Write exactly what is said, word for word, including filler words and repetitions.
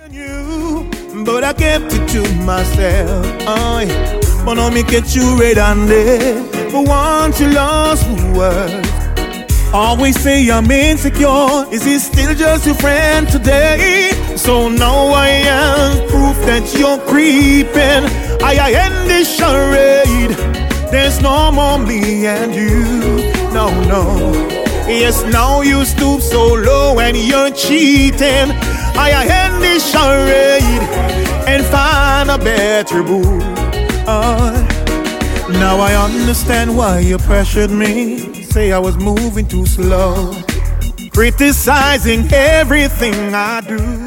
You, but I kept it to myself. Oh, yeah. But now me get you red and there. But once you lost words, always say I'm insecure. Is he still just your friend today? So now I am proof that you're creeping. I, I end this charade. There's no more me and you. No, no. Yes, now you stoop so low and you're cheating. I, I end this charade and find a better boo. Uh, now I understand why you pressured me. Say I was moving too slow, criticizing everything I do.